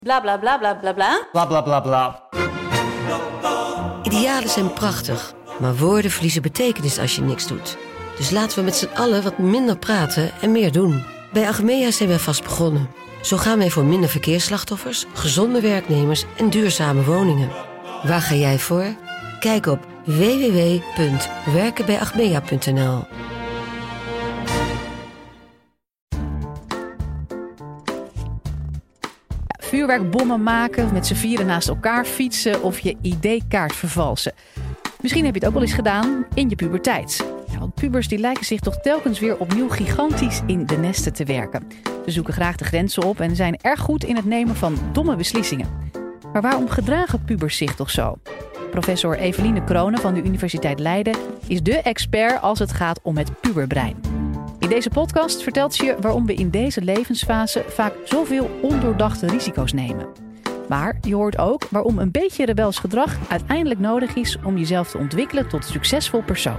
Bla bla bla bla bla bla. Bla bla bla bla. Idealen zijn prachtig, maar woorden verliezen betekenis als je niks doet. Dus laten we met z'n allen wat minder praten en meer doen. Bij Achmea zijn wij vast begonnen. Zo gaan wij voor minder verkeersslachtoffers, gezonde werknemers en duurzame woningen. Waar ga jij voor? Kijk op www.werkenbijachmea.nl. Vuurwerkbommen maken, met z'n vieren naast elkaar fietsen of je ID-kaart vervalsen. Misschien heb je het ook wel eens gedaan in je puberteit. Ja, want pubers die lijken zich toch telkens weer opnieuw gigantisch in de nesten te werken. Ze zoeken graag de grenzen op en zijn erg goed in het nemen van domme beslissingen. Maar waarom gedragen pubers zich toch zo? Professor Eveline Kronen van de Universiteit Leiden is dé expert als het gaat om het puberbrein. In deze podcast vertelt ze je waarom we in deze levensfase vaak zoveel ondoordachte risico's nemen. Maar je hoort ook waarom een beetje rebels gedrag uiteindelijk nodig is om jezelf te ontwikkelen tot een succesvol persoon.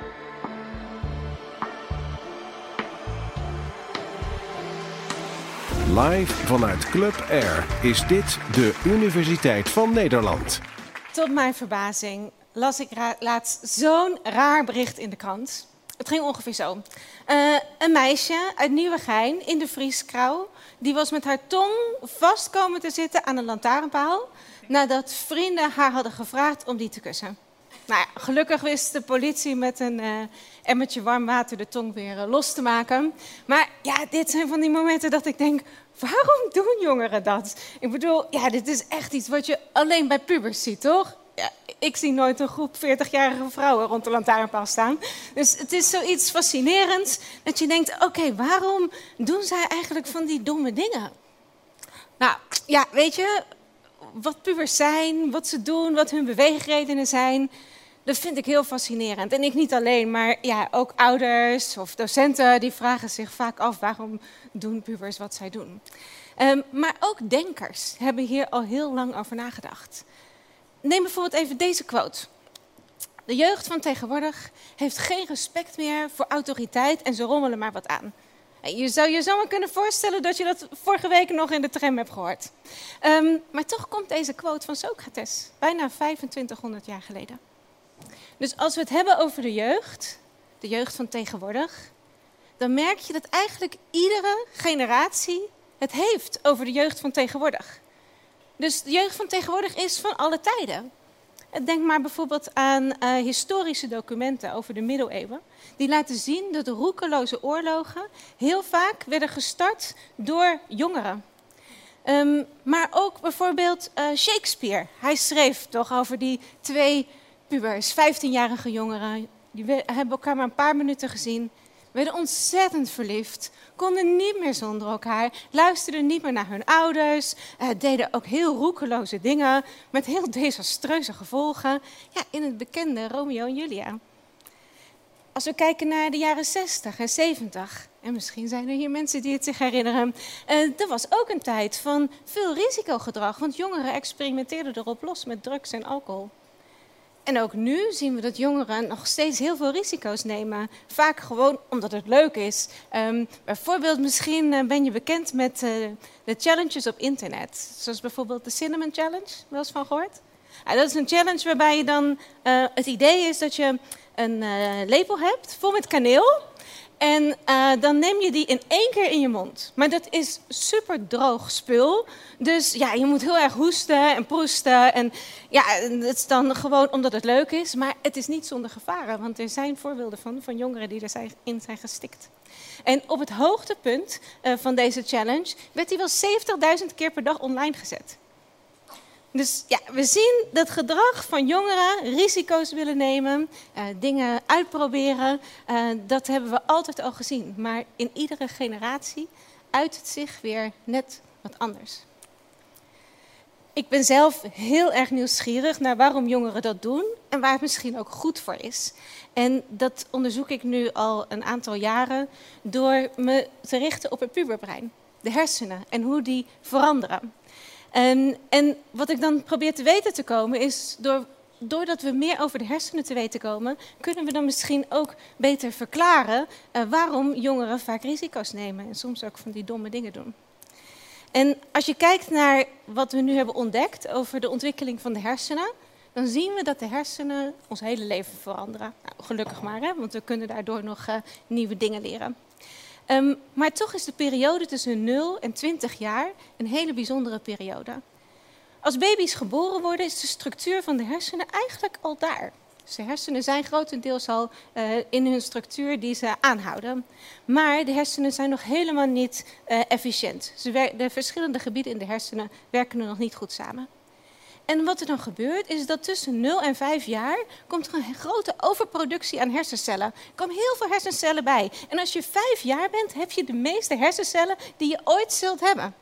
Live vanuit Club Air is dit de Universiteit van Nederland. Tot mijn verbazing las ik laatst zo'n raar bericht in de krant. Het ging ongeveer zo. Een meisje uit Nieuwegein in de Vrieskrauw, die was met haar tong vast komen te zitten aan een lantaarnpaal nadat vrienden haar hadden gevraagd om die te kussen. Nou ja, gelukkig wist de politie met een emmertje warm water de tong weer los te maken. Maar ja, dit zijn van die momenten dat ik denk, waarom doen jongeren dat? Ik bedoel, ja, dit is echt iets wat je alleen bij pubers ziet, toch? Ja, ik zie nooit een groep 40-jarige vrouwen rond de lantaarnpaal staan. Dus het is zoiets fascinerends dat je denkt, oké, waarom doen zij eigenlijk van die domme dingen? Nou, ja, weet je, wat pubers zijn, wat ze doen, wat hun beweegredenen zijn, dat vind ik heel fascinerend. En ik niet alleen, maar ja, ook ouders of docenten die vragen zich vaak af waarom doen pubers wat zij doen. Maar ook denkers hebben hier al heel lang over nagedacht. Neem bijvoorbeeld even deze quote. De jeugd van tegenwoordig heeft geen respect meer voor autoriteit en ze rommelen maar wat aan. Je zou je zomaar kunnen voorstellen dat je dat vorige week nog in de tram hebt gehoord. Maar toch komt deze quote van Socrates, bijna 2500 jaar geleden. Dus als we het hebben over de jeugd van tegenwoordig, dan merk je dat eigenlijk iedere generatie het heeft over de jeugd van tegenwoordig. Dus de jeugd van tegenwoordig is van alle tijden. Denk maar bijvoorbeeld aan historische documenten over de middeleeuwen. Die laten zien dat de roekeloze oorlogen heel vaak werden gestart door jongeren. Maar ook bijvoorbeeld Shakespeare. Hij schreef toch over die twee pubers, 15-jarige jongeren. Die hebben elkaar maar een paar minuten gezien. Werden ontzettend verliefd, konden niet meer zonder elkaar, luisterden niet meer naar hun ouders, deden ook heel roekeloze dingen met heel desastreuze gevolgen. Ja, in het bekende Romeo en Julia. Als we kijken naar de jaren 60 en 70, en misschien zijn er hier mensen die het zich herinneren, er was ook een tijd van veel risicogedrag, want jongeren experimenteerden erop los met drugs en alcohol. En ook nu zien we dat jongeren nog steeds heel veel risico's nemen. Vaak gewoon omdat het leuk is. Bijvoorbeeld misschien ben je bekend met de challenges op internet. Zoals bijvoorbeeld de Cinnamon Challenge. Wel eens van gehoord? Dat is een challenge waarbij je dan... het idee is dat je een lepel hebt vol met kaneel. En dan neem je die in 1 keer in je mond. Maar dat is super droog spul. Dus ja, je moet heel erg hoesten en proesten. En ja, het is dan gewoon omdat het leuk is. Maar het is niet zonder gevaren. Want er zijn voorbeelden van jongeren die erin zijn gestikt. En op het hoogtepunt van deze challenge werd die wel 70.000 keer per dag online gezet. Dus ja, we zien dat gedrag van jongeren, risico's willen nemen, dingen uitproberen, dat hebben we altijd al gezien. Maar in iedere generatie uit het zich weer net wat anders. Ik ben zelf heel erg nieuwsgierig naar waarom jongeren dat doen en waar het misschien ook goed voor is. En dat onderzoek ik nu al een aantal jaren door me te richten op het puberbrein, de hersenen en hoe die veranderen. En wat ik dan probeer te weten te komen is, doordat we meer over de hersenen te weten komen, kunnen we dan misschien ook beter verklaren waarom jongeren vaak risico's nemen en soms ook van die domme dingen doen. En als je kijkt naar wat we nu hebben ontdekt over de ontwikkeling van de hersenen, dan zien we dat de hersenen ons hele leven veranderen. Nou, gelukkig maar, hè? Want we kunnen daardoor nog nieuwe dingen leren. Maar toch is de periode tussen 0 en 20 jaar een hele bijzondere periode. Als baby's geboren worden, is de structuur van de hersenen eigenlijk al daar. Dus de hersenen zijn grotendeels al in hun structuur die ze aanhouden. Maar de hersenen zijn nog helemaal niet efficiënt. De verschillende gebieden in de hersenen werken er nog niet goed samen. En wat er dan gebeurt, is dat tussen 0 en 5 jaar komt er een grote overproductie aan hersencellen. Er komen heel veel hersencellen bij. En als je 5 jaar bent, heb je de meeste hersencellen die je ooit zult hebben.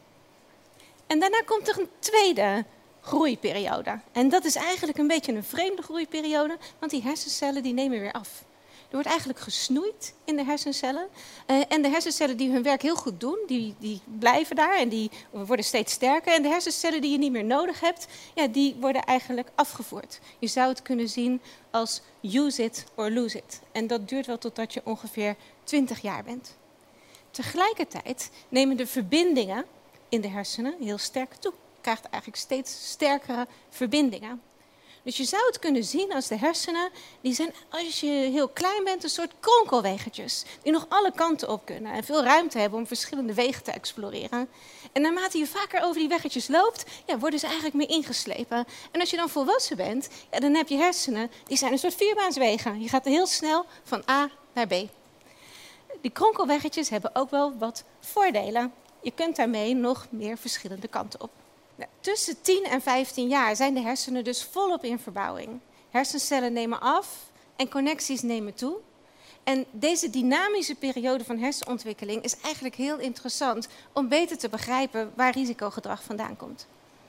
En daarna komt er een tweede groeiperiode. En dat is eigenlijk een beetje een vreemde groeiperiode, want die hersencellen die nemen weer af. Er wordt eigenlijk gesnoeid in de hersencellen. En de hersencellen die hun werk heel goed doen, die blijven daar en die worden steeds sterker. En de hersencellen die je niet meer nodig hebt, ja, die worden eigenlijk afgevoerd. Je zou het kunnen zien als use it or lose it. En dat duurt wel totdat je ongeveer 20 jaar bent. Tegelijkertijd nemen de verbindingen in de hersenen heel sterk toe. Je krijgt eigenlijk steeds sterkere verbindingen. Dus je zou het kunnen zien als de hersenen, die zijn als je heel klein bent een soort kronkelwegertjes. Die nog alle kanten op kunnen en veel ruimte hebben om verschillende wegen te exploreren. En naarmate je vaker over die weggetjes loopt, ja, worden ze eigenlijk meer ingeslepen. En als je dan volwassen bent, ja, dan heb je hersenen, die zijn een soort vierbaanswegen. Je gaat heel snel van A naar B. Die kronkelweggetjes hebben ook wel wat voordelen. Je kunt daarmee nog meer verschillende kanten op. Nou, tussen 10 en 15 jaar zijn de hersenen dus volop in verbouwing. Hersencellen nemen af en connecties nemen toe. En deze dynamische periode van hersenontwikkeling is eigenlijk heel interessant om beter te begrijpen waar risicogedrag vandaan komt.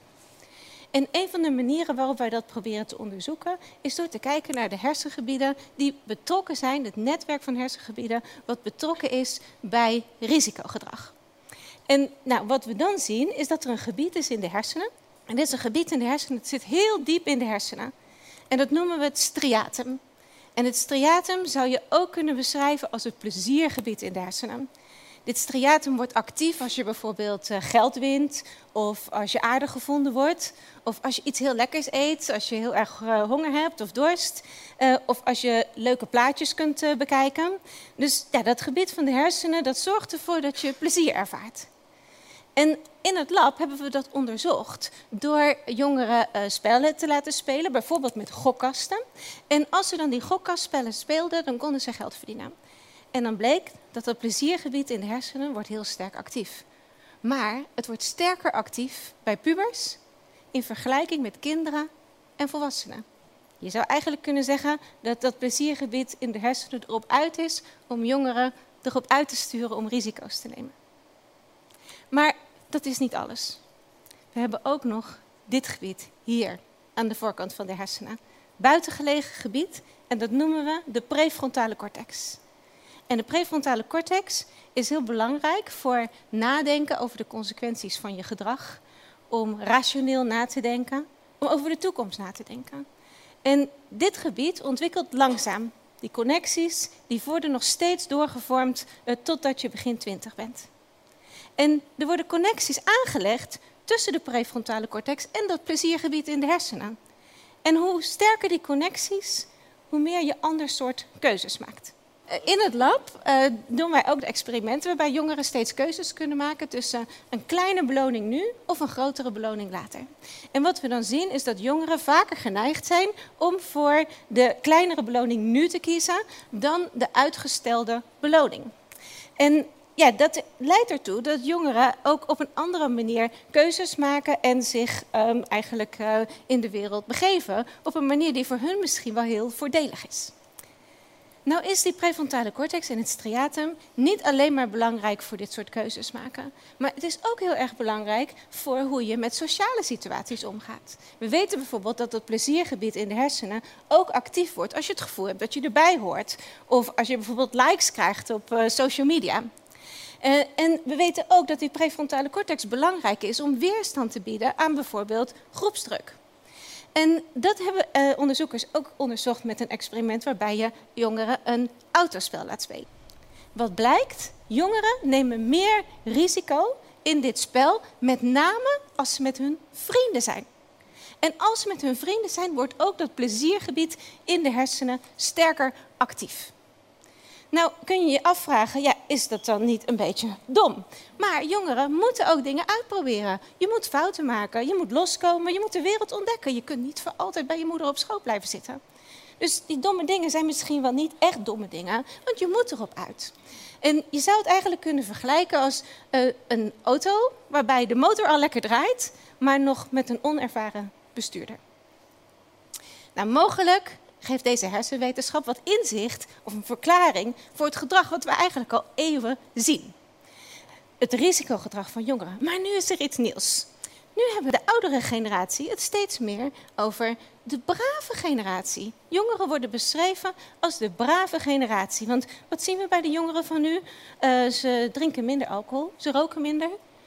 En een van de manieren waarop wij dat proberen te onderzoeken is door te kijken naar de hersengebieden die betrokken zijn, het netwerk van hersengebieden wat betrokken is bij risicogedrag. En nou, wat we dan zien is dat er een gebied is in de hersenen. En dit is een gebied in de hersenen, het zit heel diep in de hersenen. En dat noemen we het striatum. En het striatum zou je ook kunnen beschrijven als het pleziergebied in de hersenen. Dit striatum wordt actief als je bijvoorbeeld geld wint, of als je aardig gevonden wordt, of als je iets heel lekkers eet, als je heel erg honger hebt of dorst, of als je leuke plaatjes kunt bekijken. Dus ja, dat gebied van de hersenen, dat zorgt ervoor dat je plezier ervaart. En in het lab hebben we dat onderzocht door jongeren spellen te laten spelen, bijvoorbeeld met gokkasten. En als ze dan die gokkastspellen speelden, dan konden ze geld verdienen. En dan bleek dat het pleziergebied in de hersenen wordt heel sterk actief. Maar het wordt sterker actief bij pubers in vergelijking met kinderen en volwassenen. Je zou eigenlijk kunnen zeggen dat dat pleziergebied in de hersenen erop uit is om jongeren erop uit te sturen om risico's te nemen. Maar dat is niet alles. We hebben ook nog dit gebied hier aan de voorkant van de hersenen. Buitengelegen gebied en dat noemen we de prefrontale cortex. En de prefrontale cortex is heel belangrijk voor nadenken over de consequenties van je gedrag. Om rationeel na te denken, om over de toekomst na te denken. En dit gebied ontwikkelt langzaam. Die connecties die worden nog steeds doorgevormd totdat je begin 20 bent. En er worden connecties aangelegd tussen de prefrontale cortex en dat pleziergebied in de hersenen. En hoe sterker die connecties, hoe meer je ander soort keuzes maakt. In het lab doen wij ook de experimenten waarbij jongeren steeds keuzes kunnen maken tussen een kleine beloning nu of een grotere beloning later. En wat we dan zien is dat jongeren vaker geneigd zijn om voor de kleinere beloning nu te kiezen dan de uitgestelde beloning. En ja, dat leidt ertoe dat jongeren ook op een andere manier keuzes maken en zich eigenlijk in de wereld begeven op een manier die voor hun misschien wel heel voordelig is. Nou is die prefrontale cortex en het striatum niet alleen maar belangrijk voor dit soort keuzes maken. Maar het is ook heel erg belangrijk voor hoe je met sociale situaties omgaat. We weten bijvoorbeeld dat het pleziergebied in de hersenen ook actief wordt als je het gevoel hebt dat je erbij hoort. Of als je bijvoorbeeld likes krijgt op social media. En we weten ook dat die prefrontale cortex belangrijk is om weerstand te bieden aan bijvoorbeeld groepsdruk. En dat hebben onderzoekers ook onderzocht met een experiment waarbij je jongeren een autospel laat spelen. Wat blijkt? Jongeren nemen meer risico in dit spel, met name als ze met hun vrienden zijn. En als ze met hun vrienden zijn, wordt ook dat pleziergebied in de hersenen sterker actief. Nou kun je je afvragen, ja, is dat dan niet een beetje dom? Maar jongeren moeten ook dingen uitproberen. Je moet fouten maken, je moet loskomen, je moet de wereld ontdekken. Je kunt niet voor altijd bij je moeder op schoot blijven zitten. Dus die domme dingen zijn misschien wel niet echt domme dingen, want je moet erop uit. En je zou het eigenlijk kunnen vergelijken als een auto waarbij de motor al lekker draait, maar nog met een onervaren bestuurder. Nou, mogelijk geeft deze hersenwetenschap wat inzicht of een verklaring voor het gedrag wat we eigenlijk al eeuwen zien. Het risicogedrag van jongeren. Maar nu is er iets nieuws. Nu hebben de oudere generatie het steeds meer over de brave generatie. Jongeren worden beschreven als de brave generatie. Want wat zien we bij de jongeren van nu? Ze drinken minder alcohol, ze roken minder,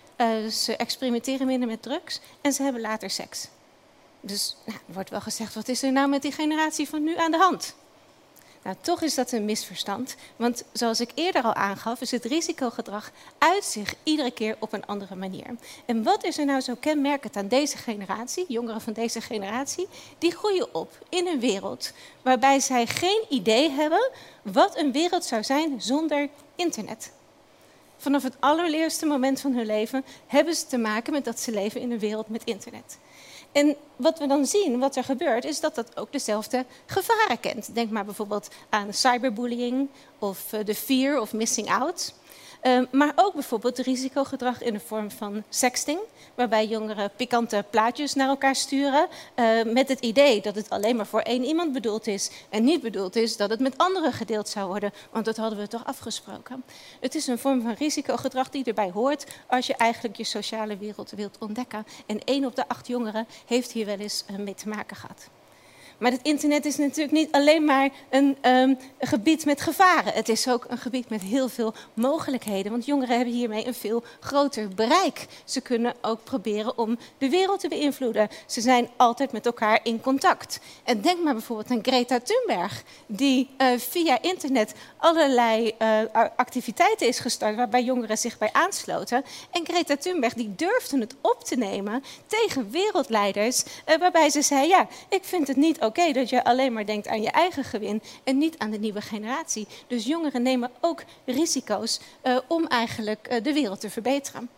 ze experimenteren minder met drugs en ze hebben later seks. Dus er wordt wel gezegd, wat is er nou met die generatie van nu aan de hand? Nou, toch is dat een misverstand, want zoals ik eerder al aangaf, is het risicogedrag uit zich iedere keer op een andere manier. En wat is er nou zo kenmerkend aan deze generatie, jongeren van deze generatie? Die groeien op in een wereld waarbij zij geen idee hebben wat een wereld zou zijn zonder internet. Vanaf het allereerste moment van hun leven hebben ze te maken met dat ze leven in een wereld met internet. En wat we dan zien, wat er gebeurt, is dat dat ook dezelfde gevaren kent. Denk maar bijvoorbeeld aan cyberbullying of de fear of missing out. Maar ook bijvoorbeeld risicogedrag in de vorm van sexting, waarbij jongeren pikante plaatjes naar elkaar sturen met het idee dat het alleen maar voor één iemand bedoeld is en niet bedoeld is dat het met anderen gedeeld zou worden, want dat hadden we toch afgesproken. Het is een vorm van risicogedrag die erbij hoort als je eigenlijk je sociale wereld wilt ontdekken. En 1 op de 8 jongeren heeft hier wel eens mee te maken gehad. Maar het internet is natuurlijk niet alleen maar een gebied met gevaren. Het is ook een gebied met heel veel mogelijkheden. Want jongeren hebben hiermee een veel groter bereik. Ze kunnen ook proberen om de wereld te beïnvloeden. Ze zijn altijd met elkaar in contact. En denk maar bijvoorbeeld aan Greta Thunberg, die via internet allerlei activiteiten is gestart waarbij jongeren zich bij aansloten. En Greta Thunberg die durfde het op te nemen tegen wereldleiders, waarbij ze zei, ja, ik vind het niet oké dat je alleen maar denkt aan je eigen gewin en niet aan de nieuwe generatie. Dus jongeren nemen ook risico's om eigenlijk de wereld te verbeteren.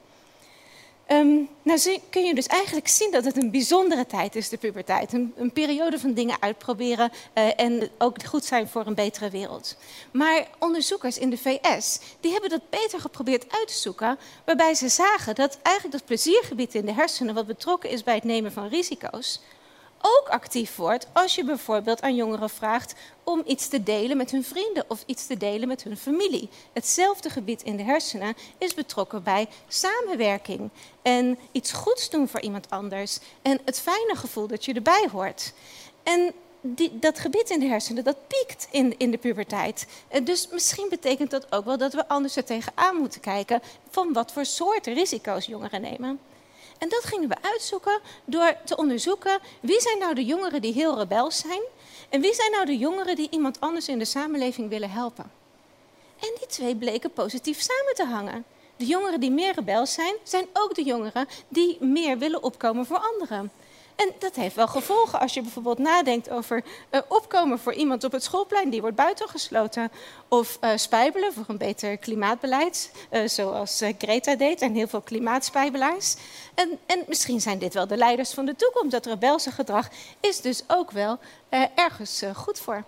Nou kun je dus eigenlijk zien dat het een bijzondere tijd is, de puberteit. Een periode van dingen uitproberen en ook goed zijn voor een betere wereld. Maar onderzoekers in de VS, die hebben dat beter geprobeerd uit te zoeken, waarbij ze zagen dat eigenlijk dat pleziergebied in de hersenen, wat betrokken is bij het nemen van risico's, ook actief wordt als je bijvoorbeeld aan jongeren vraagt om iets te delen met hun vrienden of iets te delen met hun familie. Hetzelfde gebied in de hersenen is betrokken bij samenwerking en iets goeds doen voor iemand anders en het fijne gevoel dat je erbij hoort. En dat gebied in de hersenen, dat piekt in de puberteit. Dus misschien betekent dat ook wel dat we anders er tegenaan moeten kijken van wat voor soorten risico's jongeren nemen. En dat gingen we uitzoeken door te onderzoeken wie zijn nou de jongeren die heel rebels zijn en wie zijn nou de jongeren die iemand anders in de samenleving willen helpen. En die twee bleken positief samen te hangen. De jongeren die meer rebels zijn ook de jongeren die meer willen opkomen voor anderen. En dat heeft wel gevolgen als je bijvoorbeeld nadenkt over opkomen voor iemand op het schoolplein die wordt buitengesloten. Of spijbelen voor een beter klimaatbeleid, zoals Greta deed en heel veel klimaatspijbelaars. En misschien zijn dit wel de leiders van de toekomst. Dat rebelse gedrag is dus ook wel ergens goed voor.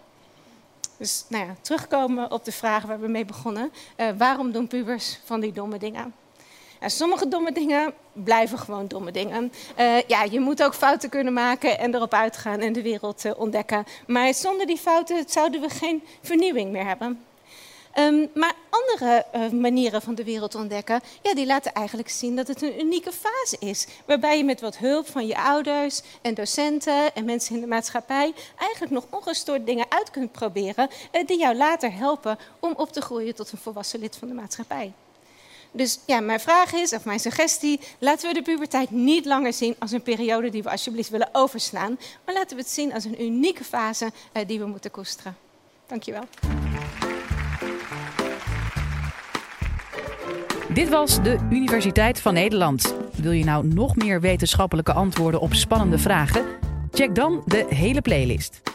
Dus nou ja, terugkomen op de vraag waar we mee begonnen. Waarom doen pubers van die domme dingen? Sommige domme dingen blijven gewoon domme dingen. Je moet ook fouten kunnen maken en erop uitgaan en de wereld ontdekken. Maar zonder die fouten zouden we geen vernieuwing meer hebben. Maar andere manieren van de wereld ontdekken, die laten eigenlijk zien dat het een unieke fase is. Waarbij je met wat hulp van je ouders en docenten en mensen in de maatschappij eigenlijk nog ongestoord dingen uit kunt proberen die jou later helpen om op te groeien tot een volwassen lid van de maatschappij. Dus mijn vraag is, of mijn suggestie, laten we de puberteit niet langer zien als een periode die we alsjeblieft willen overslaan, maar laten we het zien als een unieke fase die we moeten koesteren. Dankjewel. Dit was de Universiteit van Nederland. Wil je nou nog meer wetenschappelijke antwoorden op spannende vragen? Check dan de hele playlist.